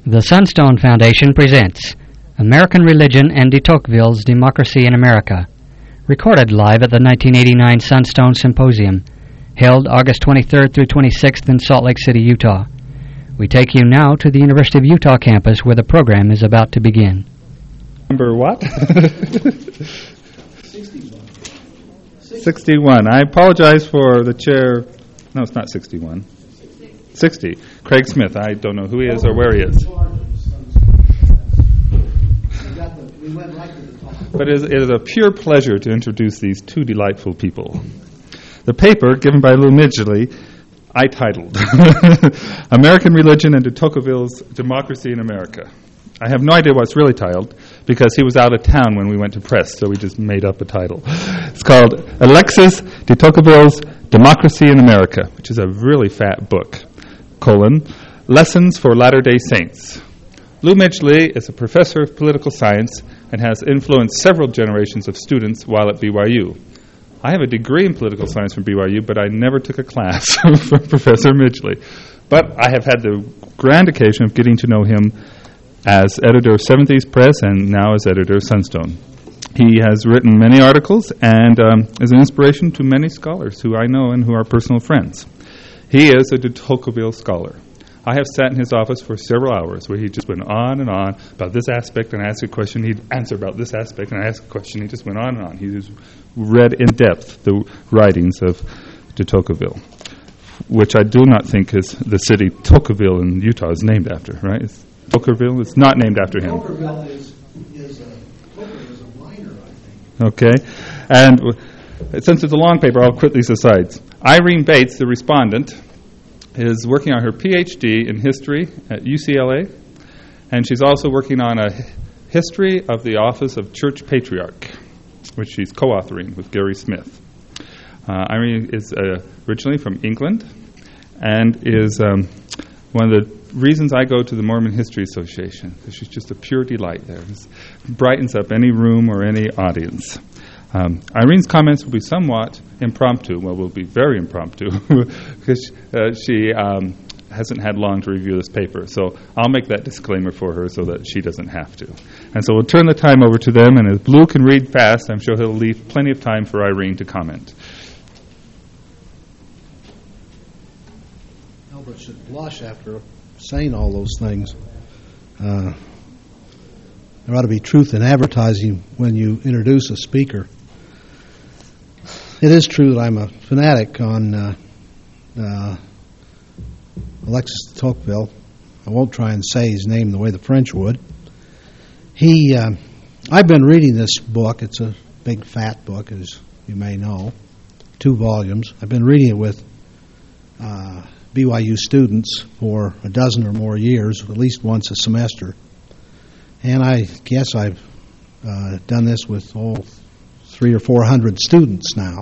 The Sunstone Foundation presents American Religion and de Tocqueville's Democracy in America, recorded live at the 1989 Sunstone Symposium, held August 23rd through 26th in Salt Lake City, Utah. We take you now to the University of Utah campus where the program is about to begin. Number what? 61. I apologize for the chair. No, it's not 61. 60. Craig Smith. I don't know who he is or where he is. But it is a pure pleasure to introduce these two delightful people. The paper, given by Lou Midgley, I titled American Religion and de Tocqueville's Democracy in America. I have no idea what it's really titled because he was out of town when we went to press, so we just made up a title. It's called Alexis de Tocqueville's Democracy in America, which is a really fat book, Lessons for Latter-day Saints. Lou Midgley is a professor of political science and has influenced several generations of students while at BYU. I have a degree in political science from BYU, but I never took a class from Professor Midgley. But I have had the grand occasion of getting to know him as editor of Seventh East Press and now as editor of Sunstone. He has written many articles and is an inspiration to many scholars who I know and who are personal friends. He is a de Tocqueville scholar. I have sat in his office for several hours where he just went on and on about this aspect and I asked a question, he'd answer about this aspect and I asked a question, he just went on and on. He just read in depth the writings of de Tocqueville, which I do not think is the city Tocqueville in Utah is named after, right? Tocqueville is not named after him. Tocqueville is a minor, I think. Okay. And since it's a long paper, I'll quit these asides. Irene Bates, the respondent, is working on her PhD in history at UCLA, and she's also working on a history of the office of Church Patriarch, which she's co-authoring with Gary Smith. Irene is originally from England and is one of the reasons I go to the Mormon History Association, because she's just a pure delight there. It brightens up any room or any audience. Irene's comments will be somewhat impromptu. Well, will be very impromptu because she hasn't had long to review this paper. So I'll make that disclaimer for her so that she doesn't have to. And so we'll turn the time over to them, and if Lou can read fast, I'm sure he'll leave plenty of time for Irene to comment. Albert should blush after saying all those things. There ought to be truth in advertising when you introduce a speaker. It is true that I'm a fanatic on Alexis de Tocqueville. I won't try and say his name the way the French would. I've been reading this book. It's a big, fat book, as you may know, 2 volumes. I've been reading it with BYU students for a dozen or more years, at least once a semester. And I guess I've done this with 300 or 400 students now.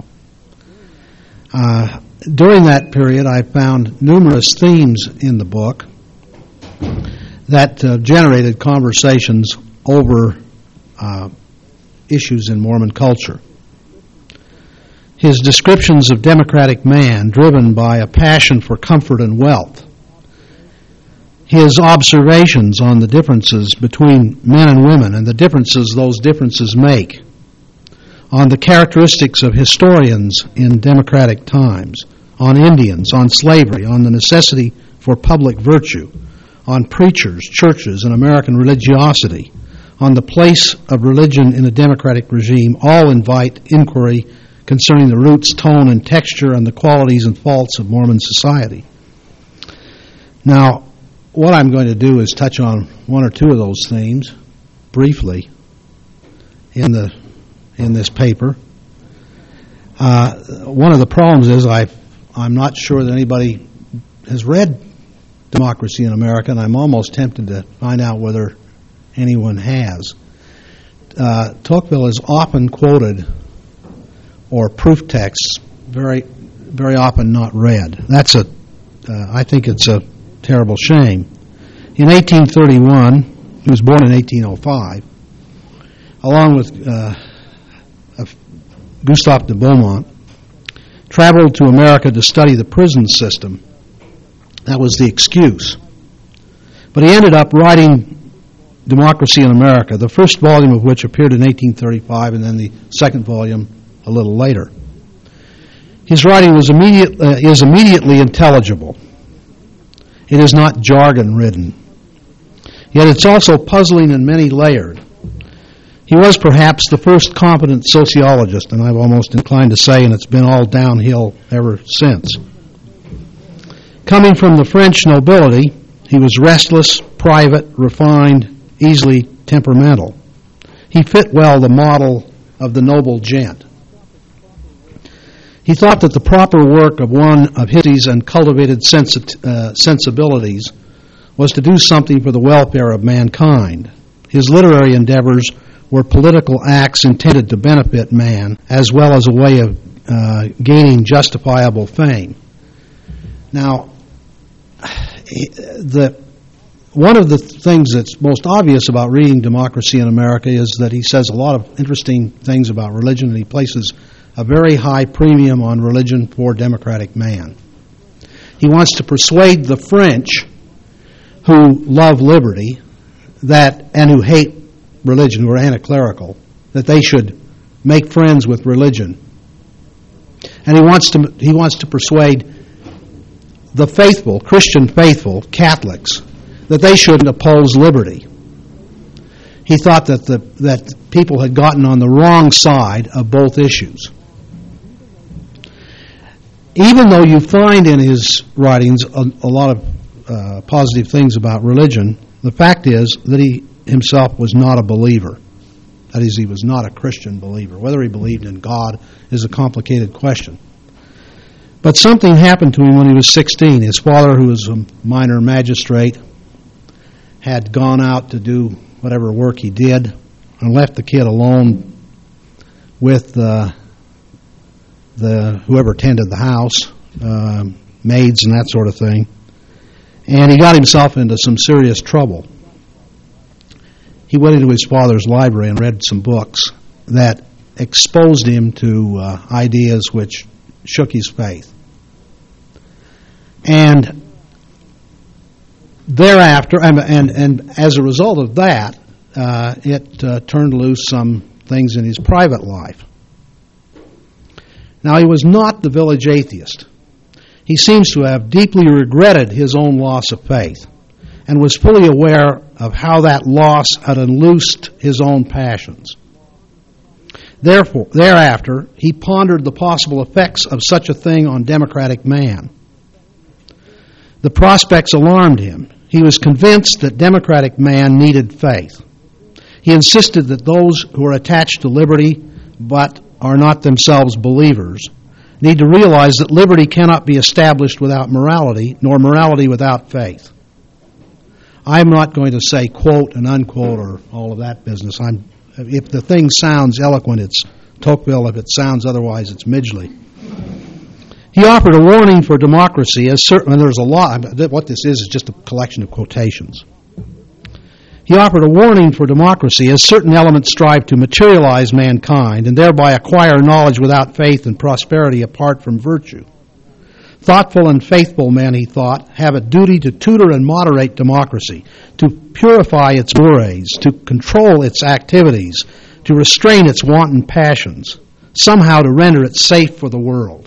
During that period, I found numerous themes in the book that generated conversations over issues in Mormon culture. His descriptions of democratic man driven by a passion for comfort and wealth. His observations on the differences between men and women and the differences those differences make. On the characteristics of historians in democratic times. On Indians, on slavery, on the necessity for public virtue. On preachers, churches, and American religiosity. On the place of religion in a democratic regime. All invite inquiry concerning the roots, tone, and texture and the qualities and faults of Mormon society. Now, what I'm going to do is touch on 1 or 2 of those themes briefly in this paper. One of the problems is I'm not sure that anybody has read Democracy in America, and I'm almost tempted to find out whether anyone has. Tocqueville is often quoted, or proof texts, very, very often not read. I think it's a terrible shame. In 1831, he was born in 1805, along with Gustave de Beaumont, traveled to America to study the prison system. That was the excuse. But he ended up writing Democracy in America, the first volume of which appeared in 1835, and then the second volume a little later. His writing is immediately intelligible. It is not jargon-ridden. Yet it's also puzzling and many-layered. He was perhaps the first competent sociologist, and I'm almost inclined to say, and it's been all downhill ever since. Coming from the French nobility, he was restless, private, refined, easily temperamental. He fit well the model of the noble gent. He thought that the proper work of one of his and cultivated sensibilities was to do something for the welfare of mankind. His literary endeavors were political acts intended to benefit man, as well as a way of gaining justifiable fame. Now, one of the things that's most obvious about reading Democracy in America is that he says a lot of interesting things about religion, and he places a very high premium on religion for democratic man. He wants to persuade the French, who love liberty, and who hate religion, who are anti-clerical, that they should make friends with religion. And he wants to persuade the faithful, Christian faithful, Catholics, that they shouldn't oppose liberty. He thought that people had gotten on the wrong side of both issues. Even though you find in his writings a lot of positive things about religion, the fact is that he himself was not a believer. That is, he was not a Christian believer. Whether he believed in God is a complicated question. But something happened to him when he was 16. His father, who was a minor magistrate, had gone out to do whatever work he did and left the kid alone with whoever tended the house, maids and that sort of thing. And he got himself into some serious trouble. He went into his father's library and read some books that exposed him to ideas which shook his faith. And thereafter, and as a result of that, it turned loose some things in his private life. Now, he was not the village atheist. He seems to have deeply regretted his own loss of faith and was fully aware of how that loss had unloosed his own passions. Thereafter, he pondered the possible effects of such a thing on democratic man. The prospects alarmed him. He was convinced that democratic man needed faith. He insisted that those who are attached to liberty but are not themselves believers need to realize that liberty cannot be established without morality, nor morality without faith. I'm not going to say quote and unquote or all of that business. If the thing sounds eloquent, it's Tocqueville. If it sounds otherwise, it's Midgley. He offered a warning for democracy as certain, and there's a lot, what this is just a collection of quotations. He offered a warning for democracy as certain elements strive to materialize mankind and thereby acquire knowledge without faith and prosperity apart from virtue. Thoughtful and faithful men, he thought, have a duty to tutor and moderate democracy, to purify its mores, to control its activities, to restrain its wanton passions, somehow to render it safe for the world.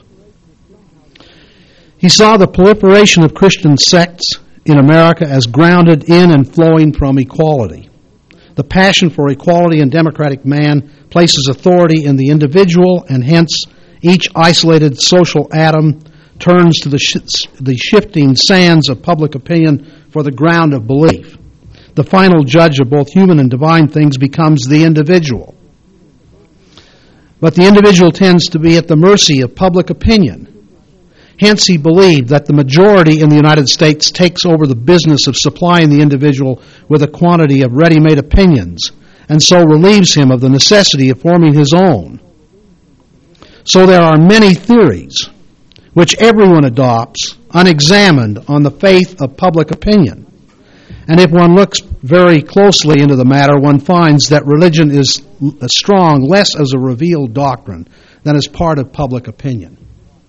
He saw the proliferation of Christian sects in America as grounded in and flowing from equality. The passion for equality in democratic man places authority in the individual, and hence each isolated social atom turns to the shifting sands of public opinion for the ground of belief. The final judge of both human and divine things becomes the individual. But the individual tends to be at the mercy of public opinion. Hence, he believed that the majority in the United States takes over the business of supplying the individual with a quantity of ready-made opinions, and so relieves him of the necessity of forming his own. So there are many theories which everyone adopts unexamined on the faith of public opinion. And if one looks very closely into the matter, one finds that religion is strong less as a revealed doctrine than as part of public opinion.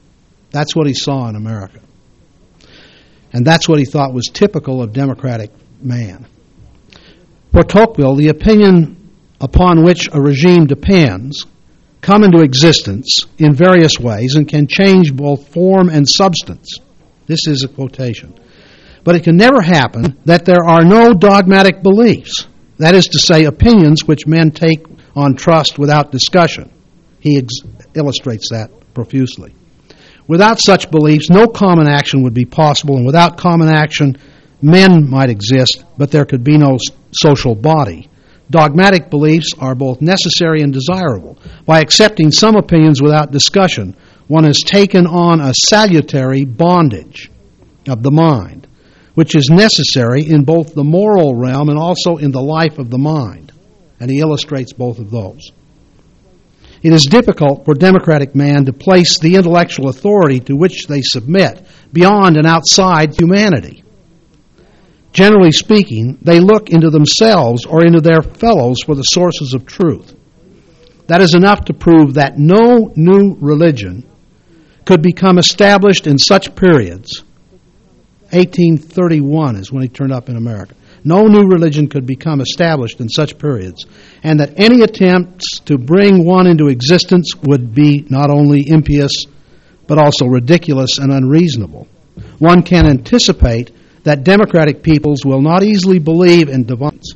That's what he saw in America. And that's what he thought was typical of democratic man. For Tocqueville, the opinion upon which a regime depends come into existence in various ways and can change both form and substance. This is a quotation. But it can never happen that there are no dogmatic beliefs, that is to say, opinions which men take on trust without discussion. He illustrates that profusely. Without such beliefs, no common action would be possible, and without common action, men might exist, but there could be no social body. Dogmatic beliefs are both necessary and desirable. By accepting some opinions without discussion, one has taken on a salutary bondage of the mind, which is necessary in both the moral realm and also in the life of the mind. And he illustrates both of those. It is difficult for democratic man to place the intellectual authority to which they submit beyond and outside humanity. Generally speaking, they look into themselves or into their fellows for the sources of truth. That is enough to prove that no new religion could become established in such periods. 1831 is when he turned up in America. No new religion could become established in such periods, and that any attempts to bring one into existence would be not only impious, but also ridiculous and unreasonable. One can anticipate that democratic peoples will not easily believe in divines,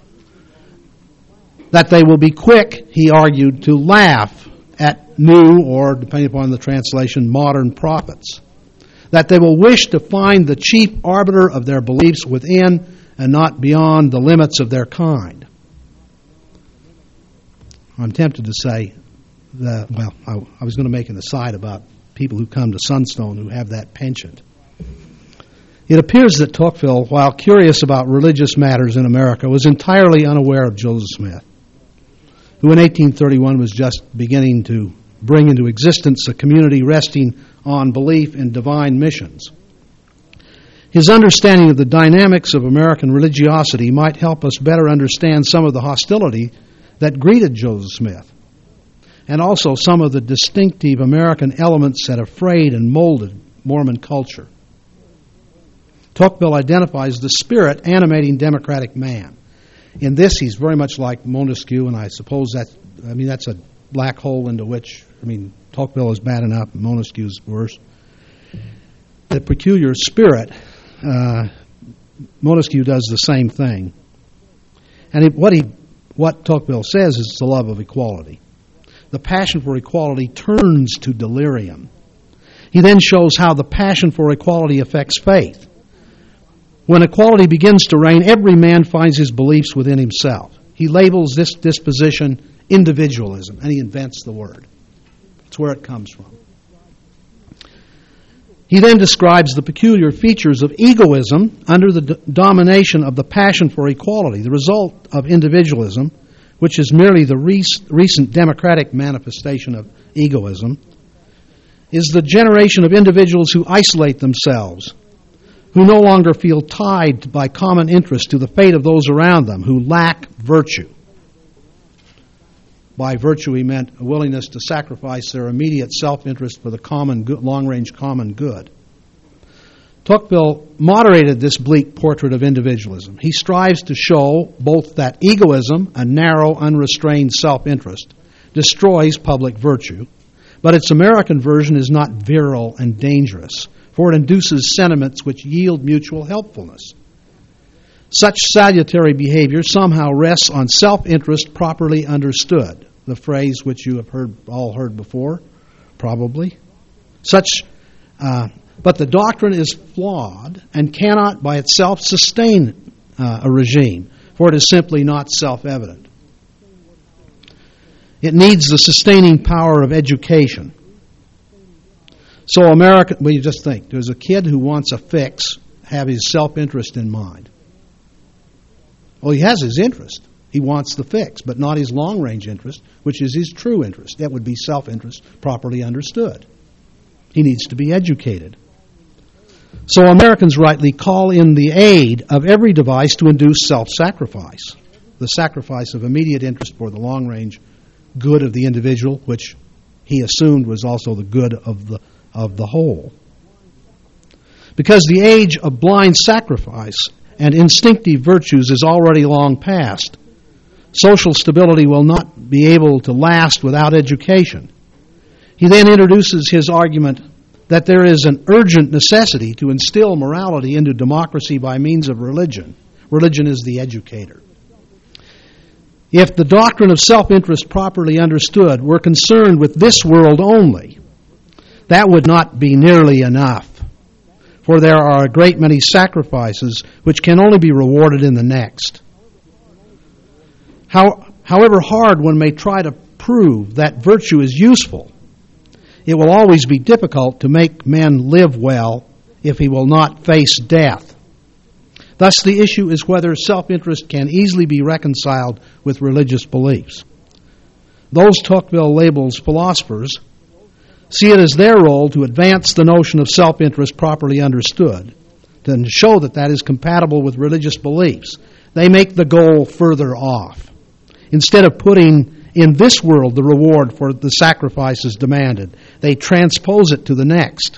that they will be quick, he argued, to laugh at new, or depending upon the translation, modern prophets, that they will wish to find the chief arbiter of their beliefs within and not beyond the limits of their kind. I'm tempted to say that, well, I was going to make an aside about people who come to Sunstone who have that penchant. It appears that Tocqueville, while curious about religious matters in America, was entirely unaware of Joseph Smith, who in 1831 was just beginning to bring into existence a community resting on belief in divine missions. His understanding of the dynamics of American religiosity might help us better understand some of the hostility that greeted Joseph Smith, and also some of the distinctive American elements that have frayed and molded Mormon culture. Tocqueville identifies the spirit animating democratic man. In this, he's very much like Montesquieu, and I suppose that's a black hole into which, Tocqueville is bad enough, Montesquieu's worse. The peculiar spirit, Montesquieu does the same thing. And what Tocqueville says is the love of equality. The passion for equality turns to delirium. He then shows how the passion for equality affects faith. When equality begins to reign, every man finds his beliefs within himself. He labels this disposition individualism, and he invents the word. That's where it comes from. He then describes the peculiar features of egoism under the domination of the passion for equality. The result of individualism, which is merely the recent democratic manifestation of egoism, is the generation of individuals who isolate themselves, who no longer feel tied by common interest to the fate of those around them, who lack virtue. By virtue, he meant a willingness to sacrifice their immediate self-interest for the common good, long-range common good. Tocqueville moderated this bleak portrait of individualism. He strives to show both that egoism, a narrow, unrestrained self-interest, destroys public virtue, but its American version is not virile and dangerous, for it induces sentiments which yield mutual helpfulness. Such salutary behavior somehow rests on self-interest properly understood, the phrase which you have all heard before, probably. But the doctrine is flawed and cannot by itself sustain a regime, for it is simply not self-evident. It needs the sustaining power of education. So you just think, there's a kid who wants a fix, have his self-interest in mind. Well, he has his interest. He wants the fix, but not his long-range interest, which is his true interest. That would be self-interest properly understood. He needs to be educated. So Americans rightly call in the aid of every device to induce self-sacrifice, the sacrifice of immediate interest for the long-range good of the individual, which he assumed was also the good of the whole. Because the age of blind sacrifice and instinctive virtues is already long past. Social stability will not be able to last without education. He then introduces his argument that there is an urgent necessity to instill morality into democracy by means of religion. Religion is the educator. If the doctrine of self-interest properly understood were concerned with this world only, that would not be nearly enough, for there are a great many sacrifices which can only be rewarded in the next. However hard one may try to prove that virtue is useful, it will always be difficult to make men live well if he will not face death. Thus, the issue is whether self-interest can easily be reconciled with religious beliefs. Those Tocqueville labels philosophers see it as their role to advance the notion of self-interest properly understood, to show that that is compatible with religious beliefs. They make the goal further off. Instead of putting in this world the reward for the sacrifices demanded, they transpose it to the next.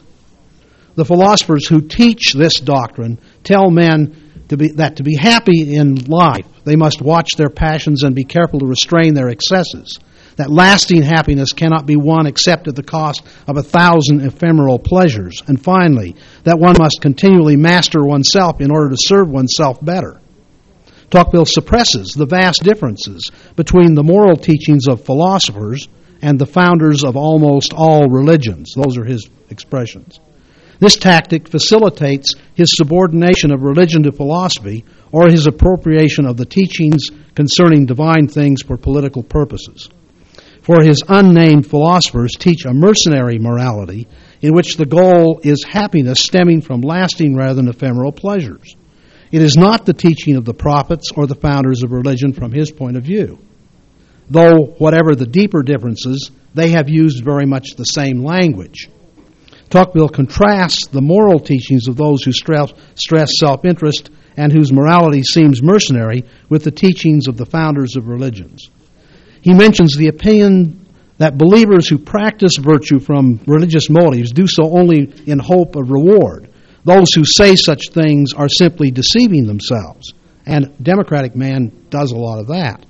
The philosophers who teach this doctrine tell men that to be happy in life, they must watch their passions and be careful to restrain their excesses. That lasting happiness cannot be won except at the cost of 1,000 ephemeral pleasures. And finally, that one must continually master oneself in order to serve oneself better. Tocqueville suppresses the vast differences between the moral teachings of philosophers and the founders of almost all religions. Those are his expressions. This tactic facilitates his subordination of religion to philosophy or his appropriation of the teachings concerning divine things for political purposes. For his unnamed philosophers teach a mercenary morality in which the goal is happiness stemming from lasting rather than ephemeral pleasures. It is not the teaching of the prophets or the founders of religion from his point of view. Though, whatever the deeper differences, they have used very much the same language. Tocqueville contrasts the moral teachings of those who stress self-interest and whose morality seems mercenary with the teachings of the founders of religions. He mentions the opinion that believers who practice virtue from religious motives do so only in hope of reward. Those who say such things are simply deceiving themselves, and democratic man does a lot of that.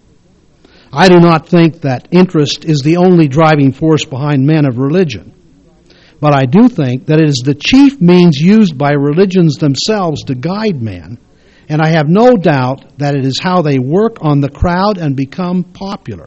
I do not think that interest is the only driving force behind men of religion, but I do think that it is the chief means used by religions themselves to guide men, and I have no doubt that it is how they work on the crowd and become popular.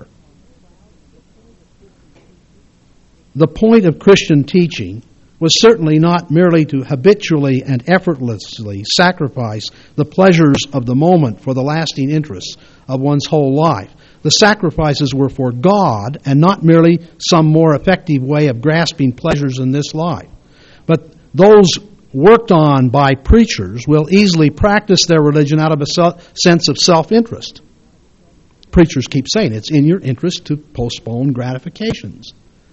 The point of Christian teaching was certainly not merely to habitually and effortlessly sacrifice the pleasures of the moment for the lasting interests of one's whole life. The sacrifices were for God and not merely some more effective way of grasping pleasures in this life. But those worked on by preachers will easily practice their religion out of a sense of self-interest. Preachers keep saying it's in your interest to postpone gratifications.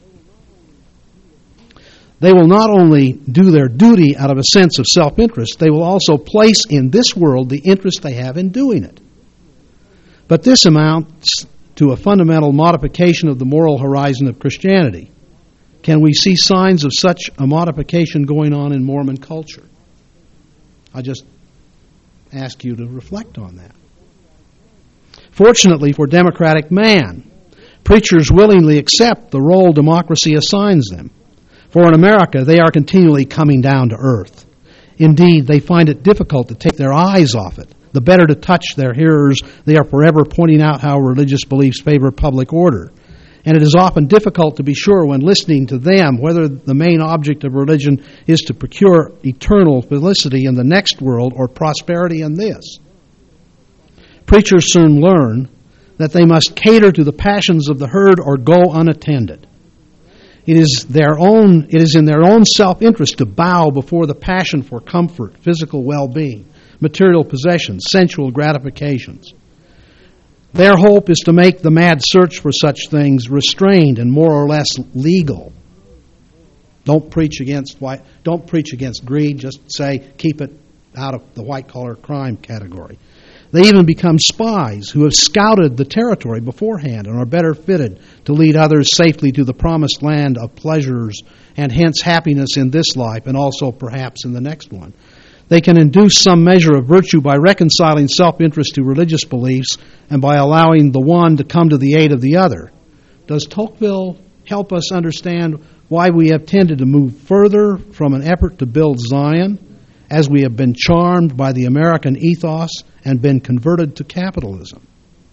They will not only do their duty out of a sense of self-interest, they will also place in this world the interest they have in doing it. But this amounts to a fundamental modification of the moral horizon of Christianity. Can we see signs of such a modification going on in Mormon culture? I just ask you to reflect on that. Fortunately for democratic man, preachers willingly accept the role democracy assigns them. For in America, they are continually coming down to earth. Indeed, they find it difficult to take their eyes off it. The better to touch their hearers, they are forever pointing out how religious beliefs favor public order. And it is often difficult to be sure when listening to them whether the main object of religion is to procure eternal felicity in the next world or prosperity in this. Preachers soon learn that they must cater to the passions of the herd or go unattended. It is in their own self-interest to bow before the passion for comfort, physical well-being, material possessions, sensual gratifications. Their hope is to make the mad search for such things restrained and more or less legal. Don't preach against greed, just say keep it out of the white-collar crime category. They even become spies who have scouted the territory beforehand and are better fitted to lead others safely to the promised land of pleasures and hence happiness in this life and also perhaps in the next one. They can induce some measure of virtue by reconciling self-interest to religious beliefs and by allowing the one to come to the aid of the other. Does Tocqueville help us understand why we have tended to move further from an effort to build Zion, as we have been charmed by the American ethos and been converted to capitalism?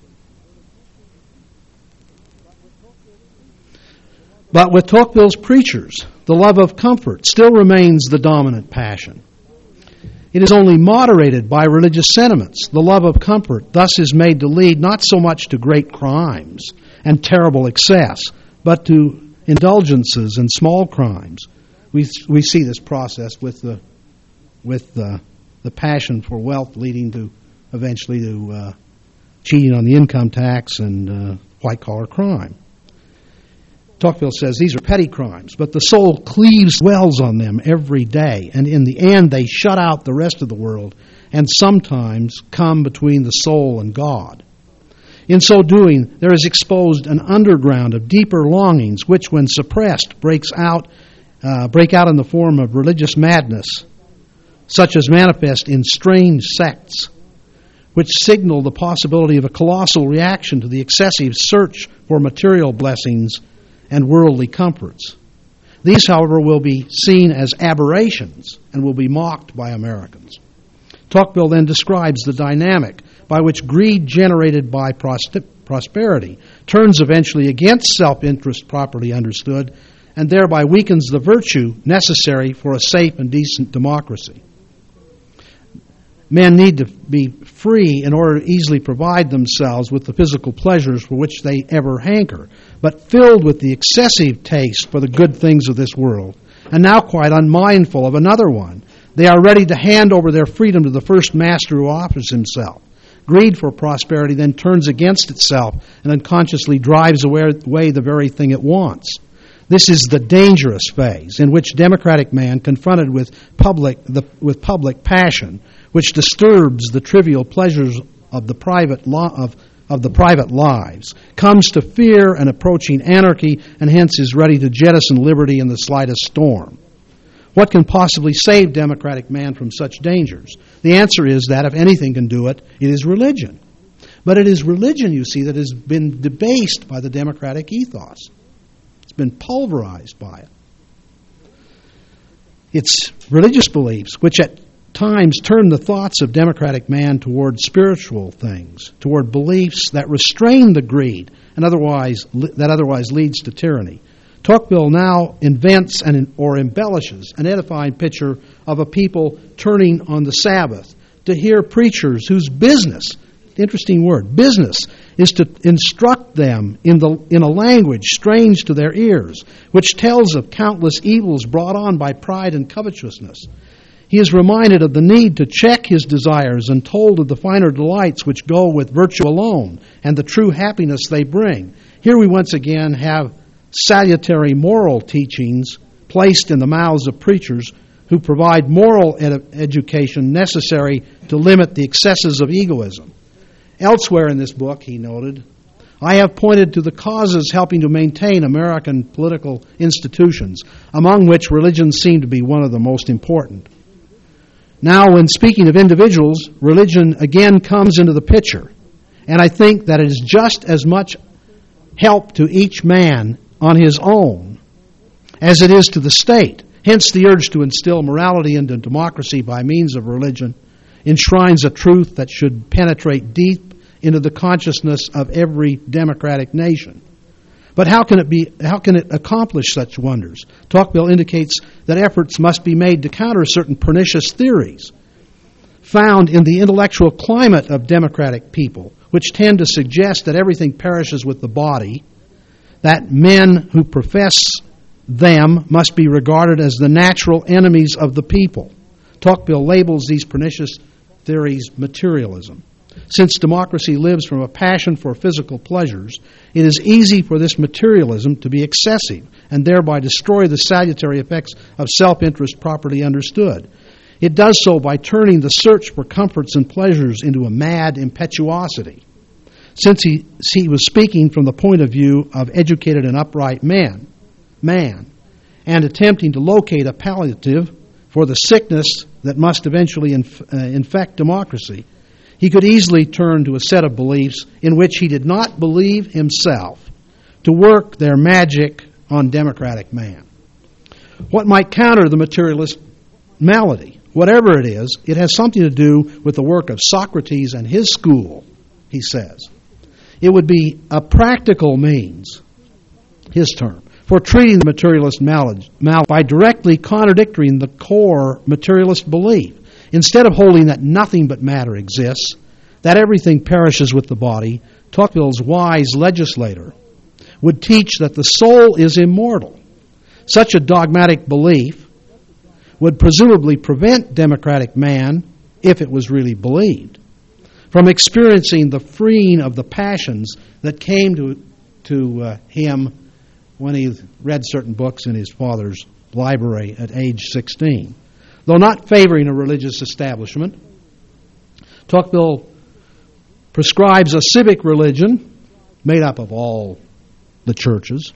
But with Tocqueville's preachers, the love of comfort still remains the dominant passion. It is only moderated by religious sentiments. The love of comfort thus is made to lead not so much to great crimes and terrible excess, but to indulgences and small crimes. We see this process with the passion for wealth leading to eventually to cheating on the income tax and white-collar crime. Tocqueville says these are petty crimes, but the soul cleaves, dwells on them every day, and in the end they shut out the rest of the world and sometimes come between the soul and God. In so doing, there is exposed an underground of deeper longings which, when suppressed, break out in the form of religious madness, such as manifest in strange sects, which signal the possibility of a colossal reaction to the excessive search for material blessings and worldly comforts. These, however, will be seen as aberrations and will be mocked by Americans. Tocqueville then describes the dynamic by which greed generated by prosperity turns eventually against self-interest properly understood and thereby weakens the virtue necessary for a safe and decent democracy. Men need to be free in order to easily provide themselves with the physical pleasures for which they ever hanker, but filled with the excessive taste for the good things of this world, and now quite unmindful of another one. They are ready to hand over their freedom to the first master who offers himself. Greed for prosperity then turns against itself and unconsciously drives away the very thing it wants. This is the dangerous phase in which democratic man, confronted with public passion, which disturbs the trivial pleasures of the private lives, comes to fear an approaching anarchy, and hence is ready to jettison liberty in the slightest storm. What can possibly save democratic man from such dangers? The answer is that if anything can do it, it is religion. But it is religion, you see, that has been debased by the democratic ethos. It's been pulverized by it. It's religious beliefs which at times turn the thoughts of democratic man toward spiritual things, toward beliefs that restrain the greed and otherwise leads to tyranny. Tocqueville now invents or embellishes an edifying picture of a people turning on the Sabbath to hear preachers whose business, interesting word, business, is to instruct them in a language strange to their ears, which tells of countless evils brought on by pride and covetousness. He is reminded of the need to check his desires and told of the finer delights which go with virtue alone and the true happiness they bring. Here we once again have salutary moral teachings placed in the mouths of preachers who provide moral education necessary to limit the excesses of egoism. Elsewhere in this book, he noted, I have pointed to the causes helping to maintain American political institutions, among which religion seemed to be one of the most important. Now, when speaking of individuals, religion again comes into the picture, and I think that it is just as much help to each man on his own as it is to the state. Hence the urge to instill morality into democracy by means of religion enshrines a truth that should penetrate deep into the consciousness of every democratic nation. But how can it accomplish such wonders? Tocqueville indicates that efforts must be made to counter certain pernicious theories found in the intellectual climate of democratic people, which tend to suggest that everything perishes with the body, that men who profess them must be regarded as the natural enemies of the people. Tocqueville labels these pernicious theories materialism. Since democracy lives from a passion for physical pleasures, it is easy for this materialism to be excessive and thereby destroy the salutary effects of self-interest properly understood. It does so by turning the search for comforts and pleasures into a mad impetuosity. Since he was speaking from the point of view of educated and upright man, and attempting to locate a palliative for the sickness that must eventually infect democracy, he could easily turn to a set of beliefs in which he did not believe himself to work their magic on democratic man. What might counter the materialist malady? Whatever it is, it has something to do with the work of Socrates and his school, he says. It would be a practical means, his term, for treating the materialist malady by directly contradicting the core materialist belief. Instead of holding that nothing but matter exists, that everything perishes with the body, Tocqueville's wise legislator would teach that the soul is immortal. Such a dogmatic belief would presumably prevent democratic man, if it was really believed, from experiencing the freeing of the passions that came to him when he read certain books in his father's library at age 16. Though not favoring a religious establishment, Tocqueville prescribes a civic religion made up of all the churches,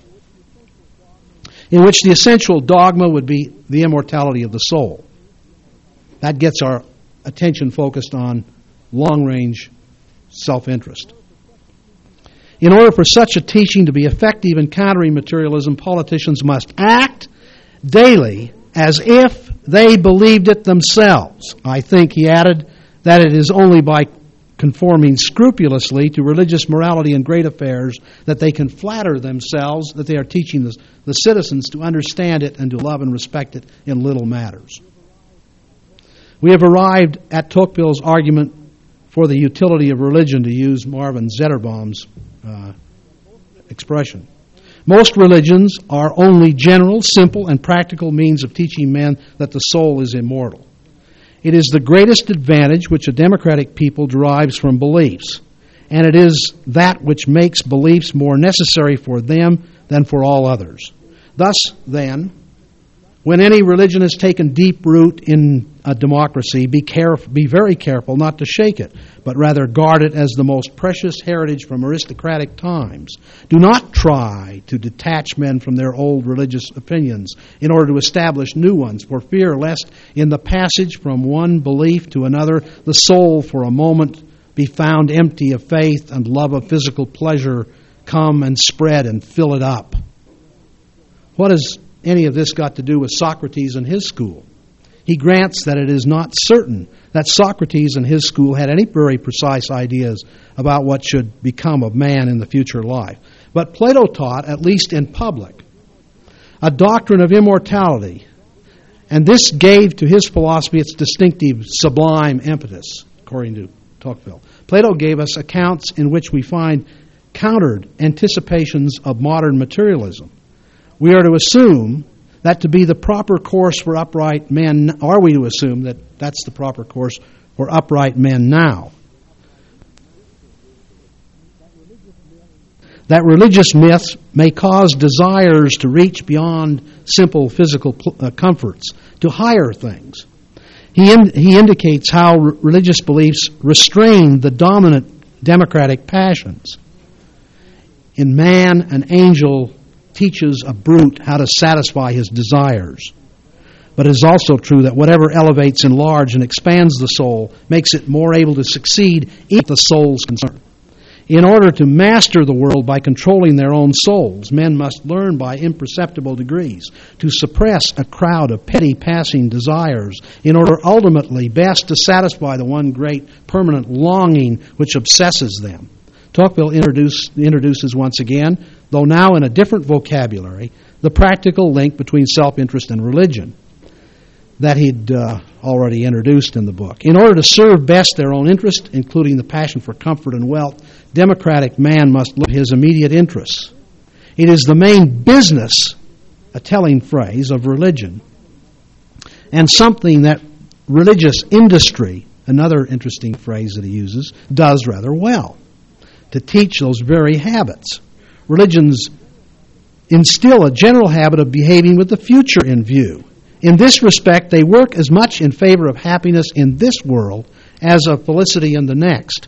in which the essential dogma would be the immortality of the soul. That gets our attention focused on long-range self-interest. In order for such a teaching to be effective in countering materialism, politicians must act daily as if they believed it themselves. I think, he added, that it is only by conforming scrupulously to religious morality in great affairs that they can flatter themselves that they are teaching the citizens to understand it and to love and respect it in little matters. We have arrived at Tocqueville's argument for the utility of religion, to use Marvin Zetterbaum's expression. Most religions are only general, simple, and practical means of teaching men that the soul is immortal. It is the greatest advantage which a democratic people derives from beliefs, and it is that which makes beliefs more necessary for them than for all others. Thus, then, when any religion has taken deep root in a democracy, be very careful not to shake it, but rather guard it as the most precious heritage from aristocratic times. Do not try to detach men from their old religious opinions in order to establish new ones, for fear lest in the passage from one belief to another, the soul for a moment be found empty of faith and love of physical pleasure come and spread and fill it up. What has any of this got to do with Socrates and his school? He grants that it is not certain that Socrates and his school had any very precise ideas about what should become of man in the future life. But Plato taught, at least in public, a doctrine of immortality, and this gave to his philosophy its distinctive sublime impetus, according to Tocqueville. Plato gave us accounts in which we find countered anticipations of modern materialism. We are to assume that to be the proper course for upright men, are we to assume that that's the proper course for upright men now? That religious myths may cause desires to reach beyond simple physical comforts to higher things. He indicates how religious beliefs restrain the dominant democratic passions. In man, an angel teaches a brute how to satisfy his desires. But it is also true that whatever elevates, enlarges, and expands the soul makes it more able to succeed in the soul's concern. In order to master the world by controlling their own souls, men must learn by imperceptible degrees to suppress a crowd of petty passing desires in order ultimately best to satisfy the one great permanent longing which obsesses them. Tocqueville introduces once again, though now in a different vocabulary, the practical link between self-interest and religion that he'd already introduced in the book. In order to serve best their own interest, including the passion for comfort and wealth, democratic man must look at his immediate interests. It is the main business, a telling phrase, of religion, and something that religious industry, another interesting phrase that he uses, does rather well, to teach those very habits. Religions instill a general habit of behaving with the future in view. In this respect, they work as much in favor of happiness in this world as of felicity in the next.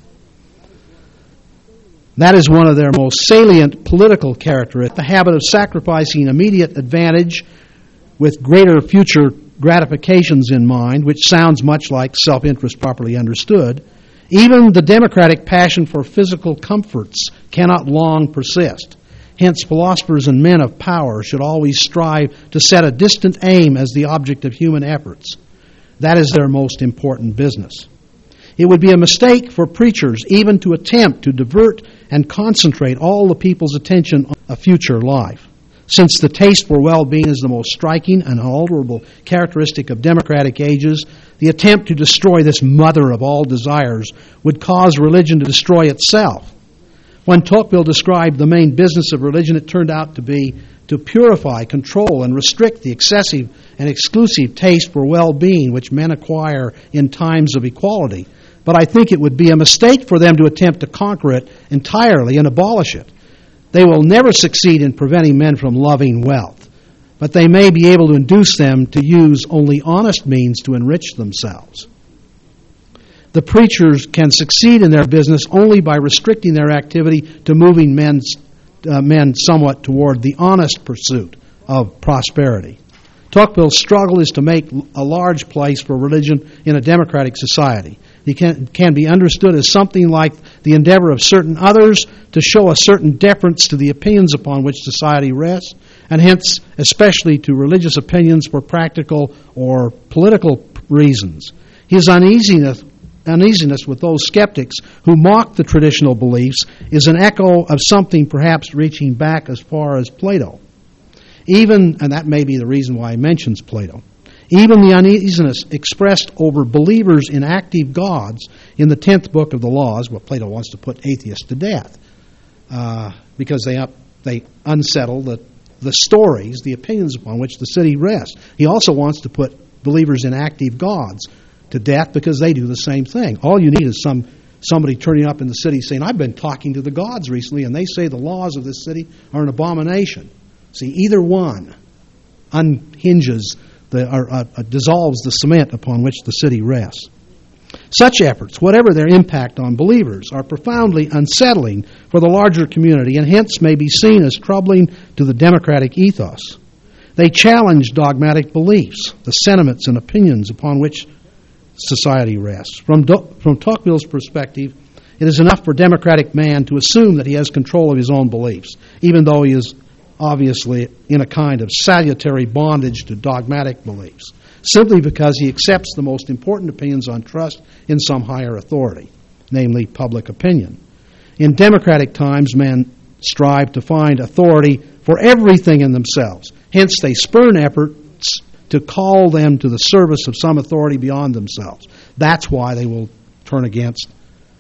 That is one of their most salient political characteristics, the habit of sacrificing immediate advantage with greater future gratifications in mind, which sounds much like self-interest properly understood, even the democratic passion for physical comforts cannot long persist. Hence, philosophers and men of power should always strive to set a distant aim as the object of human efforts. That is their most important business. It would be a mistake for preachers even to attempt to divert and concentrate all the people's attention on a future life. Since the taste for well-being is the most striking and unalterable characteristic of democratic ages, the attempt to destroy this mother of all desires would cause religion to destroy itself. When Tocqueville described the main business of religion, it turned out to be to purify, control, and restrict the excessive and exclusive taste for well-being which men acquire in times of equality. But I think it would be a mistake for them to attempt to conquer it entirely and abolish it. They will never succeed in preventing men from loving wealth, but they may be able to induce them to use only honest means to enrich themselves. The preachers can succeed in their business only by restricting their activity to moving men somewhat toward the honest pursuit of prosperity. Tocqueville's struggle is to make a large place for religion in a democratic society. It can be understood as something like the endeavor of certain others to show a certain deference to the opinions upon which society rests, and hence especially to religious opinions for practical or political reasons. His uneasiness with those skeptics who mock the traditional beliefs is an echo of something perhaps reaching back as far as Plato. And that may be the reason why he mentions Plato. Even the uneasiness expressed over believers in active gods in the 10th book of the Laws, well, Plato wants to put atheists to death because they unsettle the stories, the opinions upon which the city rests. He also wants to put believers in active gods to death because they do the same thing. All you need is somebody turning up in the city saying, I've been talking to the gods recently, and they say the laws of this city are an abomination. See, either one unhinges dissolves the cement upon which the city rests. Such efforts, whatever their impact on believers, are profoundly unsettling for the larger community and hence may be seen as troubling to the democratic ethos. They challenge dogmatic beliefs, the sentiments and opinions upon which society rests. From Tocqueville's perspective, it is enough for democratic man to assume that he has control of his own beliefs, even though he is obviously in a kind of salutary bondage to dogmatic beliefs, simply because he accepts the most important opinions on trust in some higher authority, namely public opinion. In democratic times, men strive to find authority for everything in themselves. Hence, they spurn efforts to call them to the service of some authority beyond themselves. That's why they will turn against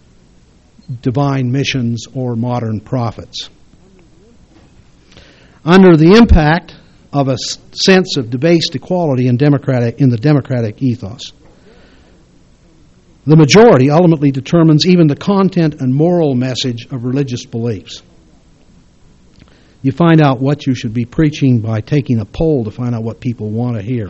divine missions or modern prophets. Under the impact of a sense of debased equality in the democratic ethos, the majority ultimately determines even the content and moral message of religious beliefs. You find out what you should be preaching by taking a poll to find out what people want to hear.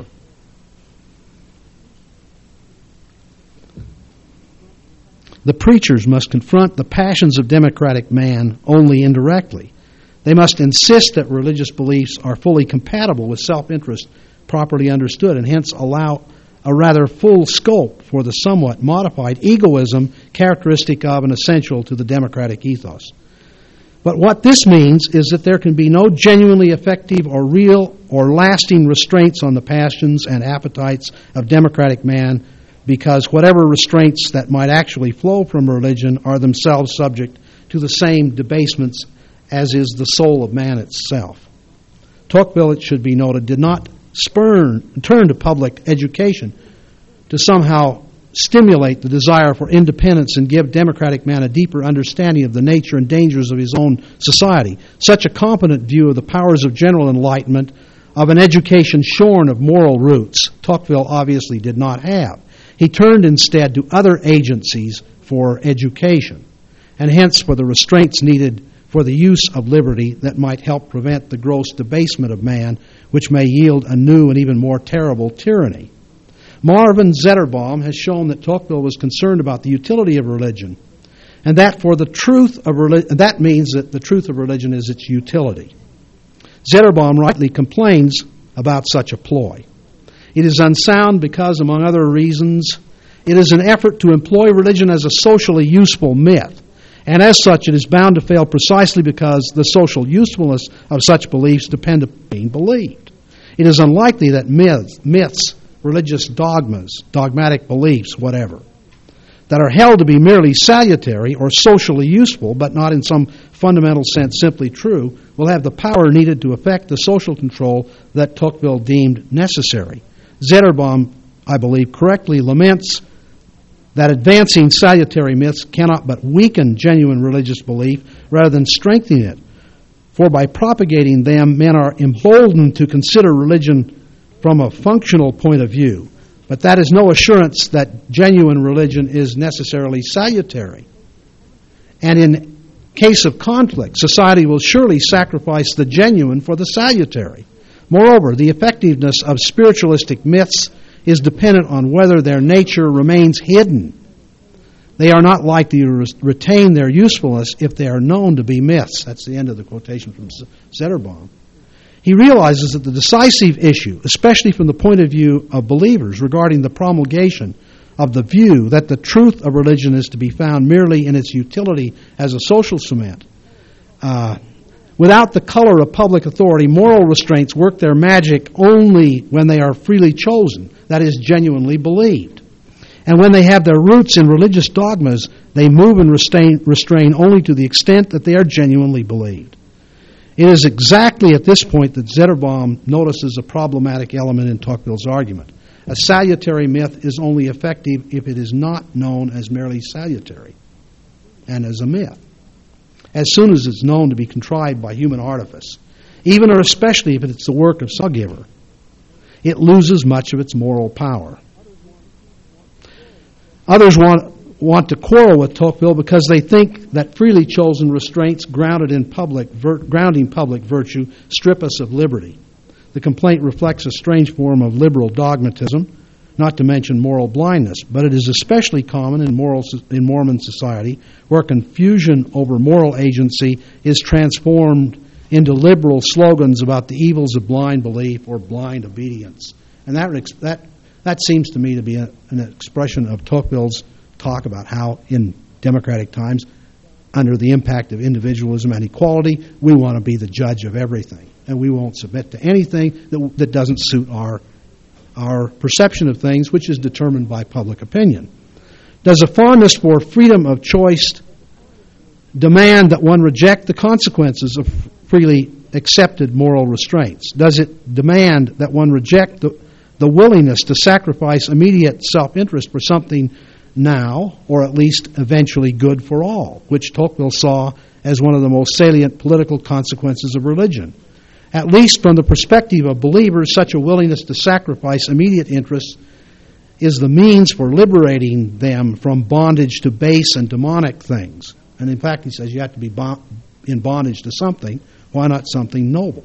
The preachers must confront the passions of democratic man only indirectly. They must insist that religious beliefs are fully compatible with self-interest properly understood and hence allow a rather full scope for the somewhat modified egoism characteristic of and essential to the democratic ethos. But what this means is that there can be no genuinely effective or real or lasting restraints on the passions and appetites of democratic man because whatever restraints that might actually flow from religion are themselves subject to the same debasements as is the soul of man itself. Tocqueville, it should be noted, did not turn to public education to somehow stimulate the desire for independence and give democratic man a deeper understanding of the nature and dangers of his own society. Such a competent view of the powers of general enlightenment, of an education shorn of moral roots, Tocqueville obviously did not have. He turned instead to other agencies for education, and hence for the restraints needed for the use of liberty that might help prevent the gross debasement of man, which may yield a new and even more terrible tyranny. Marvin Zetterbaum has shown that Tocqueville was concerned about the utility of religion, and that for the truth of that means that the truth of religion is its utility. Zetterbaum rightly complains about such a ploy. It is unsound because, among other reasons, it is an effort to employ religion as a socially useful myth. And as such, it is bound to fail precisely because the social usefulness of such beliefs depend upon being believed. It is unlikely that myths, religious dogmas, dogmatic beliefs, whatever, that are held to be merely salutary or socially useful, but not in some fundamental sense simply true, will have the power needed to effect the social control that Tocqueville deemed necessary. Zetterbaum, I believe, correctly laments that advancing salutary myths cannot but weaken genuine religious belief rather than strengthen it. For by propagating them, men are emboldened to consider religion from a functional point of view. But that is no assurance that genuine religion is necessarily salutary. And in case of conflict, society will surely sacrifice the genuine for the salutary. Moreover, the effectiveness of spiritualistic myths is dependent on whether their nature remains hidden. They are not likely to retain their usefulness if they are known to be myths. That's the end of the quotation from Zetterbaum. He realizes that the decisive issue, especially from the point of view of believers regarding the promulgation of the view that the truth of religion is to be found merely in its utility as a social cement, without the color of public authority, moral restraints work their magic only when they are freely chosen, that is, genuinely believed. And when they have their roots in religious dogmas, they move and restrain only to the extent that they are genuinely believed. It is exactly at this point that Zetterbaum notices a problematic element in Tocqueville's argument. A salutary myth is only effective if it is not known as merely salutary and as a myth. As soon as it's known to be contrived by human artifice, even or especially if it's the work of some giver, it loses much of its moral power. Others want to quarrel with Tocqueville because they think that freely chosen restraints grounding public virtue strip us of liberty. The complaint reflects a strange form of liberal dogmatism, not to mention moral blindness, but it is especially common in Mormon society, where confusion over moral agency is transformed into liberal slogans about the evils of blind belief or blind obedience. And that seems to me to be an expression of Tocqueville's talk about how in democratic times, under the impact of individualism and equality, we want to be the judge of everything. And we won't submit to anything that doesn't suit our perception of things, which is determined by public opinion. Does a fondness for freedom of choice demand that one reject the consequences of freely accepted moral restraints? Does it demand that one reject the willingness to sacrifice immediate self-interest for something now, or at least eventually good for all, which Tocqueville saw as one of the most salient political consequences of religion? At least from the perspective of believers, such a willingness to sacrifice immediate interests is the means for liberating them from bondage to base and demonic things. And in fact, he says you have to be in bondage to something. Why not something noble?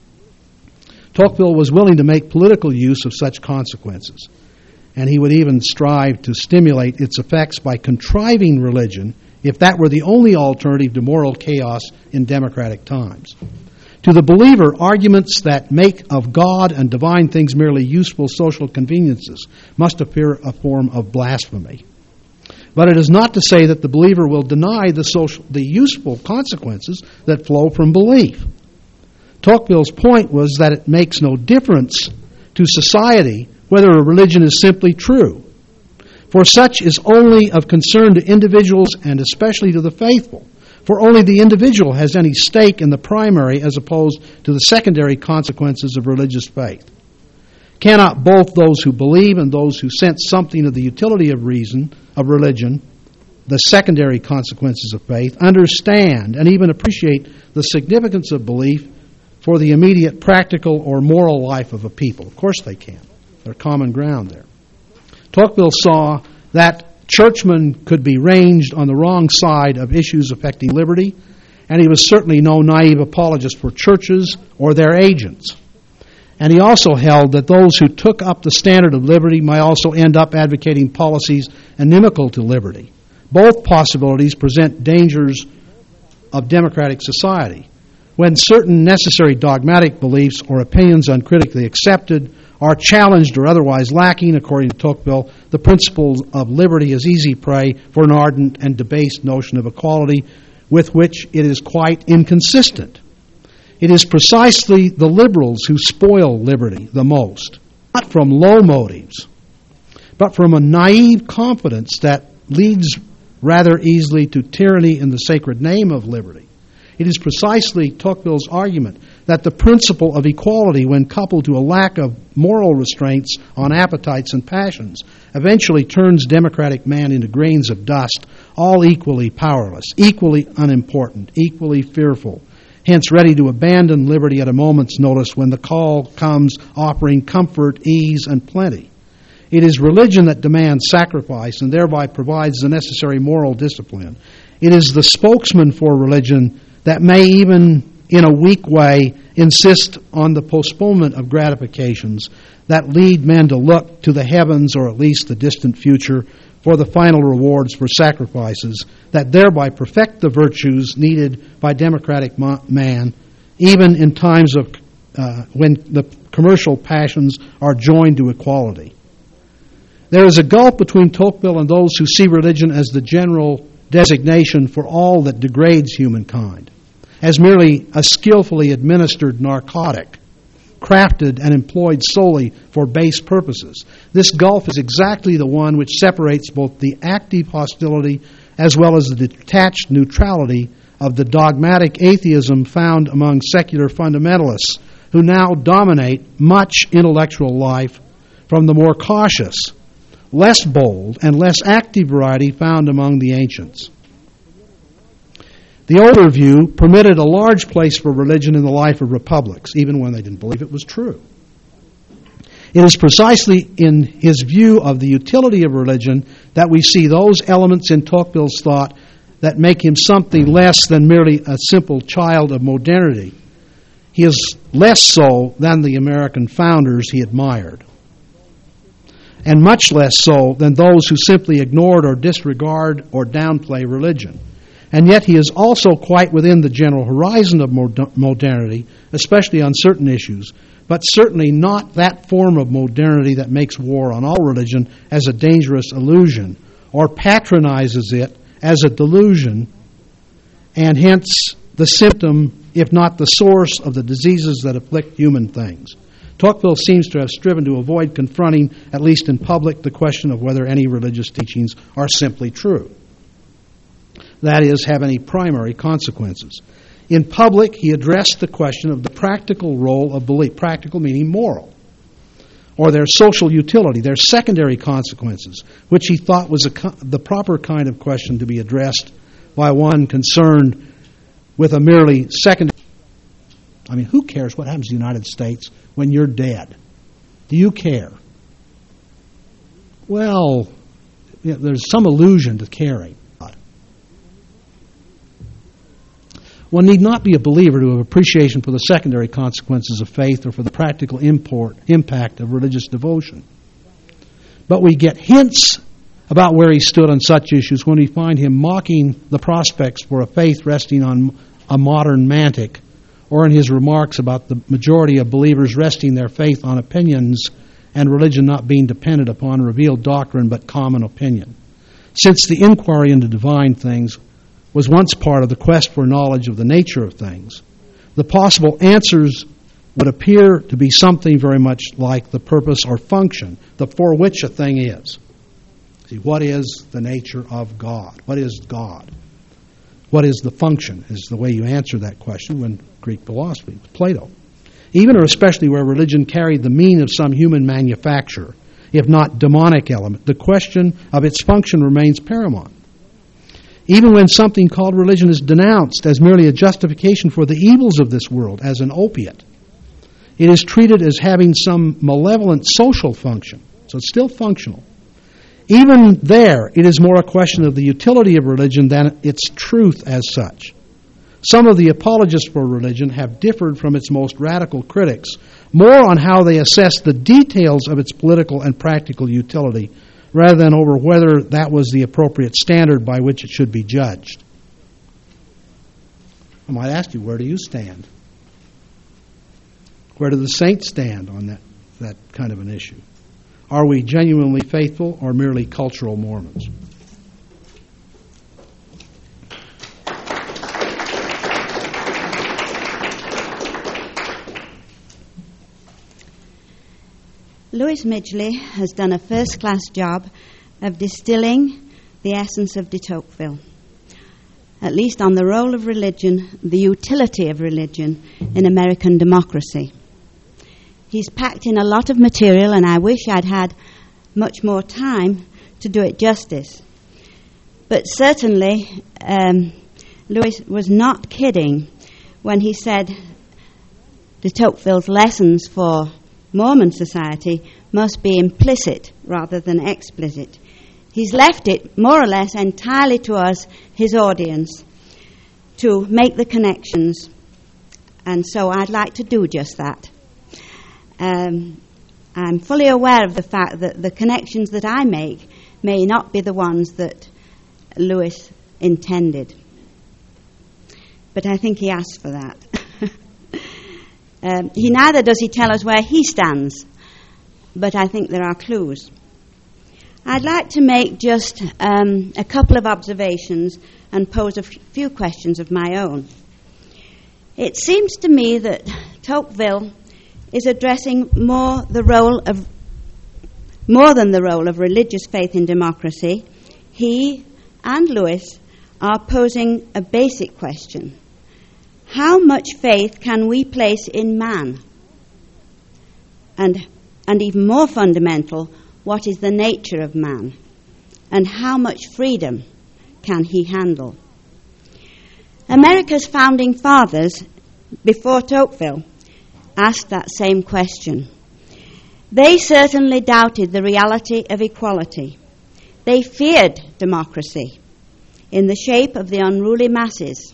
Tocqueville was willing to make political use of such consequences, and he would even strive to stimulate its effects by contriving religion if that were the only alternative to moral chaos in democratic times. To the believer, arguments that make of God and divine things merely useful social conveniences must appear a form of blasphemy. But it is not to say that the believer will deny the useful consequences that flow from belief. Tocqueville's point was that it makes no difference to society whether a religion is simply true, for such is only of concern to individuals and especially to the faithful. For only the individual has any stake in the primary as opposed to the secondary consequences of religious faith. Cannot both those who believe and those who sense something of the utility of religion, the secondary consequences of faith, understand and even appreciate the significance of belief for the immediate practical or moral life of a people? Of course they can. There's common ground there. Tocqueville saw that churchmen could be ranged on the wrong side of issues affecting liberty, and he was certainly no naive apologist for churches or their agents. And he also held that those who took up the standard of liberty might also end up advocating policies inimical to liberty. Both possibilities present dangers of democratic society. when certain necessary dogmatic beliefs or opinions uncritically accepted are challenged or otherwise lacking, according to Tocqueville, the principle of liberty is easy prey for an ardent and debased notion of equality with which it is quite inconsistent. It is precisely the liberals who spoil liberty the most, not from low motives, but from a naive confidence that leads rather easily to tyranny in the sacred name of liberty. It is precisely Tocqueville's argument that the principle of equality, when coupled to a lack of moral restraints on appetites and passions, eventually turns democratic man into grains of dust, all equally powerless, equally unimportant, equally fearful, hence ready to abandon liberty at a moment's notice when the call comes offering comfort, ease, and plenty. It is religion that demands sacrifice and thereby provides the necessary moral discipline. It is the spokesman for religion that may even, in a weak way, insist on the postponement of gratifications that lead men to look to the heavens or at least the distant future for the final rewards for sacrifices that thereby perfect the virtues needed by democratic man, even in times of when the commercial passions are joined to equality. There is a gulf between Tocqueville and those who see religion as the general designation for all that degrades humankind, as merely a skillfully administered narcotic, crafted and employed solely for base purposes. This gulf is exactly the one which separates both the active hostility as well as the detached neutrality of the dogmatic atheism found among secular fundamentalists who now dominate much intellectual life from the more cautious, less bold, and less active variety found among the ancients. The older view permitted a large place for religion in the life of republics, even when they didn't believe it was true. It is precisely in his view of the utility of religion that we see those elements in Tocqueville's thought that make him something less than merely a simple child of modernity. He is less so than the American founders he admired, and much less so than those who simply ignored or disregard or downplay religion. And yet he is also quite within the general horizon of modernity, especially on certain issues, but certainly not that form of modernity that makes war on all religion as a dangerous illusion or patronizes it as a delusion, and hence the symptom, if not the source, of the diseases that afflict human things. Tocqueville seems to have striven to avoid confronting, at least in public, the question of whether any religious teachings are simply true. That is, have any primary consequences. In public, he addressed the question of the practical role of belief, practical meaning moral, or their social utility, their secondary consequences, which he thought was the proper kind of question to be addressed by one concerned with a merely secondary. I mean, who cares what happens to the United States when you're dead? Do you care? Well, there's some allusion to caring. One need not be a believer to have appreciation for the secondary consequences of faith or for the practical impact of religious devotion. But we get hints about where he stood on such issues when we find him mocking the prospects for a faith resting on a modern mantic, or in his remarks about the majority of believers resting their faith on opinions and religion not being dependent upon revealed doctrine but common opinion. Since the inquiry into divine things was once part of the quest for knowledge of the nature of things, the possible answers would appear to be something very much like the purpose or function for which a thing is. See, what is the nature of God? What is God? What is the function is the way you answer that question when Greek philosophy, Plato. Even or especially where religion carried the mean of some human manufacture, if not demonic element, the question of its function remains paramount. Even when something called religion is denounced as merely a justification for the evils of this world, as an opiate, it is treated as having some malevolent social function. So it's still functional. Even there, it is more a question of the utility of religion than its truth as such. Some of the apologists for religion have differed from its most radical critics more on how they assess the details of its political and practical utility, rather than over whether that was the appropriate standard by which it should be judged. I might ask you, where do you stand? Where do the saints stand on that kind of an issue? Are we genuinely faithful or merely cultural Mormons? Louis Midgley has done a first-class job of distilling the essence of de Tocqueville, at least on the role of religion, the utility of religion in American democracy. He's packed in a lot of material, and I wish I'd had much more time to do it justice. But certainly, Louis was not kidding when he said de Tocqueville's lessons for Mormon society must be implicit rather than explicit. He's left it more or less entirely to us, his audience, to make the connections. And so I'd like to do just that. I'm fully aware of the fact that the connections that I make may not be the ones that Louis intended. But I think he asked for that. Neither does he tell us where he stands, but I think there are clues. I'd like to make just a couple of observations and pose a few questions of my own. It seems to me that Tocqueville is addressing more than the role of religious faith in democracy. He and Louis are posing a basic question. How much faith can we place in man? And even more fundamental, what is the nature of man? And how much freedom can he handle? America's founding fathers, before Tocqueville, asked that same question. They certainly doubted the reality of equality. They feared democracy in the shape of the unruly masses.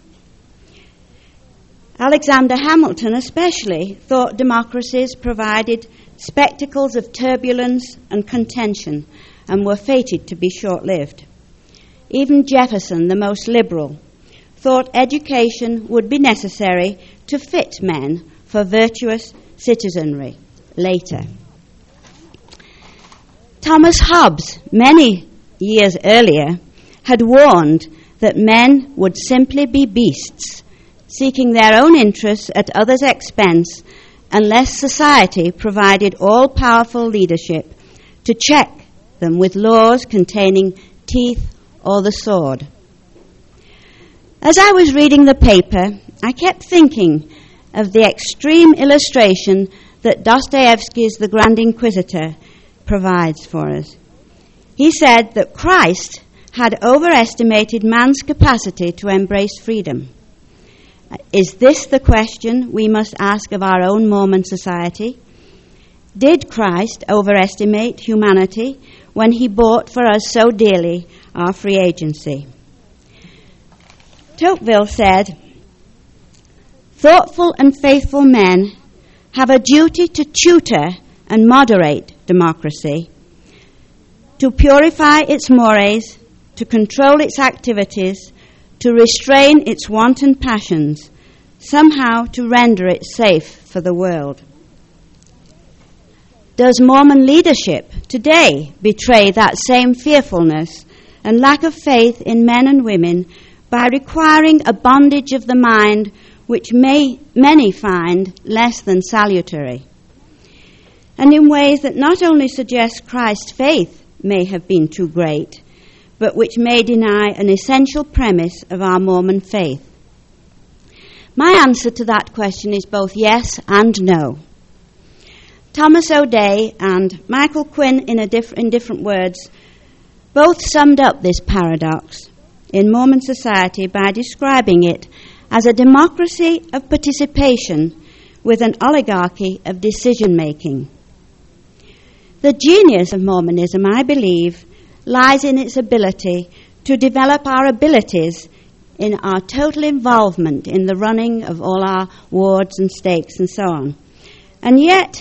Alexander Hamilton especially thought democracies provided spectacles of turbulence and contention and were fated to be short-lived. Even Jefferson, the most liberal, thought education would be necessary to fit men for virtuous citizenry later. Thomas Hobbes, many years earlier, had warned that men would simply be beasts, seeking their own interests at others' expense unless society provided all-powerful leadership to check them with laws containing teeth or the sword. As I was reading the paper, I kept thinking of the extreme illustration that Dostoevsky's The Grand Inquisitor provides for us. He said that Christ had overestimated man's capacity to embrace freedom. Is this the question we must ask of our own Mormon society? Did Christ overestimate humanity when he bought for us so dearly our free agency? Tocqueville said, "Thoughtful and faithful men have a duty to tutor and moderate democracy, to purify its mores, to control its activities, to restrain its wanton passions, somehow to render it safe for the world." Does Mormon leadership today betray that same fearfulness and lack of faith in men and women by requiring a bondage of the mind which many find less than salutary, and in ways that not only suggest Christ's faith may have been too great, but which may deny an essential premise of our Mormon faith? My answer to that question is both yes and no. Thomas O'Day and Michael Quinn, in different words, both summed up this paradox in Mormon society by describing it as a democracy of participation with an oligarchy of decision-making. The genius of Mormonism, I believe, lies in its ability to develop our abilities in our total involvement in the running of all our wards and stakes and so on. And yet,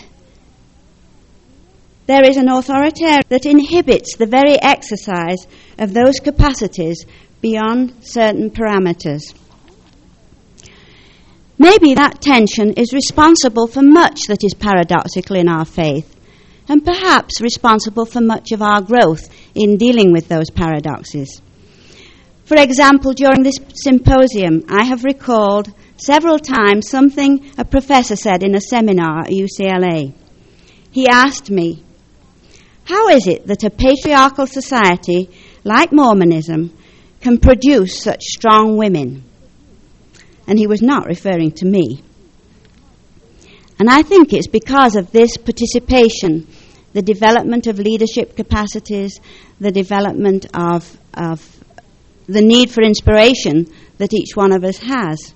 there is an authoritarian that inhibits the very exercise of those capacities beyond certain parameters. Maybe that tension is responsible for much that is paradoxical in our faith, and perhaps responsible for much of our growth in dealing with those paradoxes. For example, during this symposium, I have recalled several times something a professor said in a seminar at UCLA. He asked me, how is it that a patriarchal society like Mormonism can produce such strong women? And he was not referring to me. And I think it's because of this participation, the development of leadership capacities, the development of the need for inspiration that each one of us has.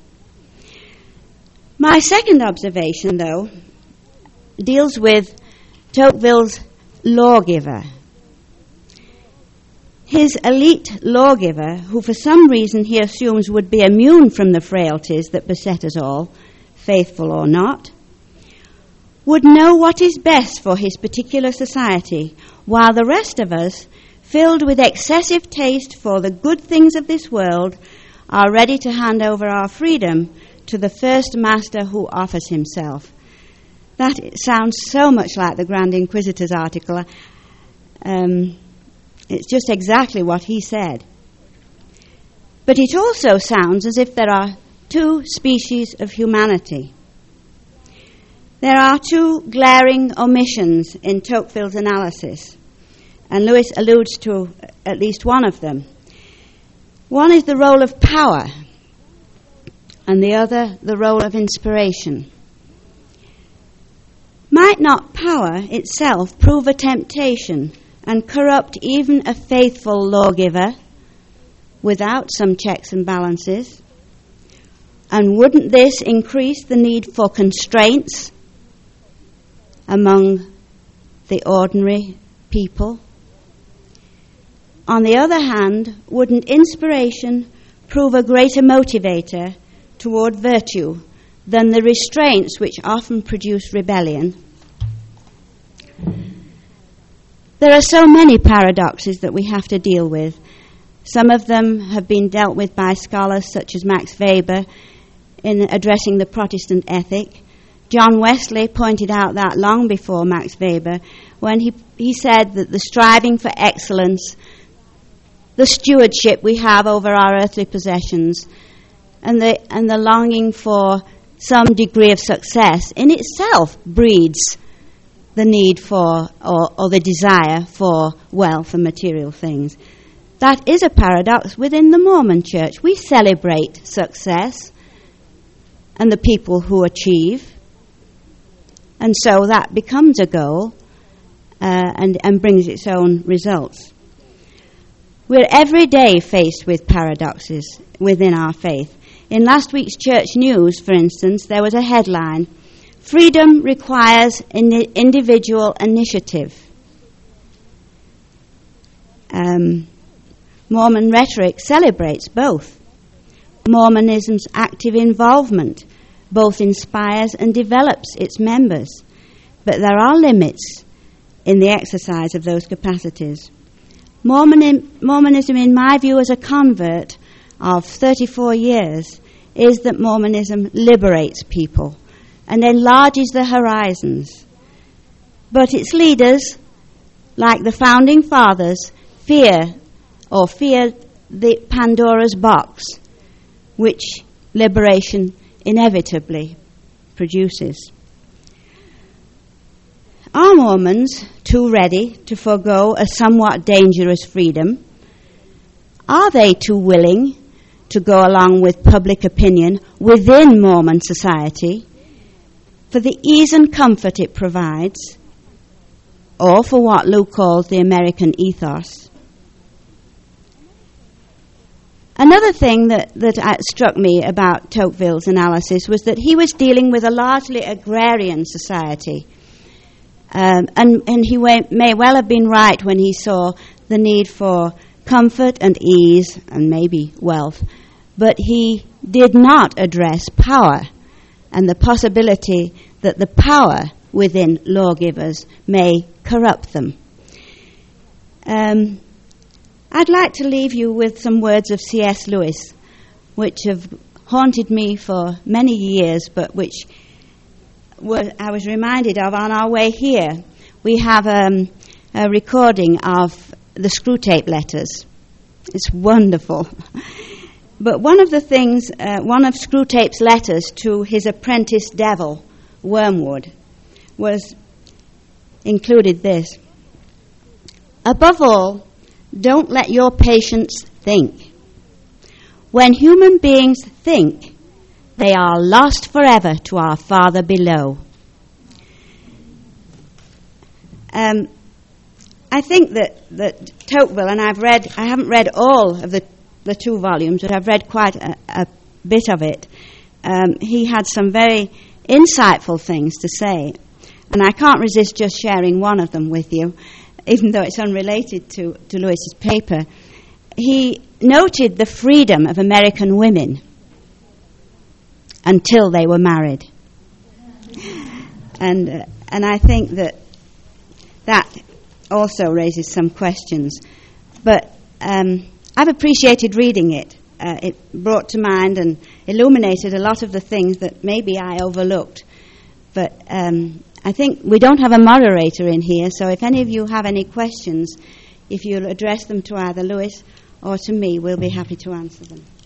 My second observation, though, deals with Tocqueville's lawgiver. His elite lawgiver, who for some reason he assumes would be immune from the frailties that beset us all, faithful or not, would know what is best for his particular society, while the rest of us, filled with excessive taste for the good things of this world, are ready to hand over our freedom to the first master who offers himself. That sounds so much like the Grand Inquisitor's article. It's just exactly what he said. But it also sounds as if there are two species of humanity. There are two glaring omissions in Tocqueville's analysis, and Lewis alludes to at least one of them. One is the role of power, and the other the role of inspiration. Might not power itself prove a temptation and corrupt even a faithful lawgiver without some checks and balances? And wouldn't this increase the need for constraints among the ordinary people? On the other hand, wouldn't inspiration prove a greater motivator toward virtue than the restraints which often produce rebellion? There are so many paradoxes that we have to deal with. Some of them have been dealt with by scholars such as Max Weber in addressing the Protestant ethic. John Wesley pointed out that long before Max Weber, when he said that the striving for excellence, the stewardship we have over our earthly possessions, and the longing for some degree of success in itself breeds the need for or the desire for wealth and material things. That is a paradox within the Mormon Church. We celebrate success and the people who achieve, and so that becomes a goal and brings its own results. We're every day faced with paradoxes within our faith. In last week's church news, for instance, there was a headline, "Freedom requires individual initiative." Mormon rhetoric celebrates both. Mormonism's active involvement both inspires and develops its members, but there are limits in the exercise of those capacities. Mormonism, in my view, as a convert of 34 years, is that Mormonism liberates people and enlarges their horizons. But its leaders, like the founding fathers, fear the Pandora's box, which liberation inevitably produces. Are Mormons too ready to forego a somewhat dangerous freedom? Are they too willing to go along with public opinion within Mormon society for the ease and comfort it provides, or for what Luke calls the American ethos? Another thing that struck me about Tocqueville's analysis was that he was dealing with a largely agrarian society. And he may well have been right when he saw the need for comfort and ease and maybe wealth, but he did not address power and the possibility that the power within lawgivers may corrupt them. I'd like to leave you with some words of C.S. Lewis, which have haunted me for many years, but which I was reminded of on our way here. We have a recording of the Screwtape letters. It's wonderful. But one of the things, one of Screwtape's letters to his apprentice devil, Wormwood, included this: above all, don't let your patients think. When human beings think, they are lost forever to our Father below. I think that Tocqueville, and I haven't read all of the 2 volumes, but I've read quite a bit of it. He had some very insightful things to say, and I can't resist just sharing one of them with you, even though it's unrelated to Lewis's paper. He noted the freedom of American women until they were married. And I think that also raises some questions. But I've appreciated reading it. It brought to mind and illuminated a lot of the things that maybe I overlooked. But I think we don't have a moderator in here, so if any of you have any questions, if you'll address them to either Lewis or to me, we'll be happy to answer them.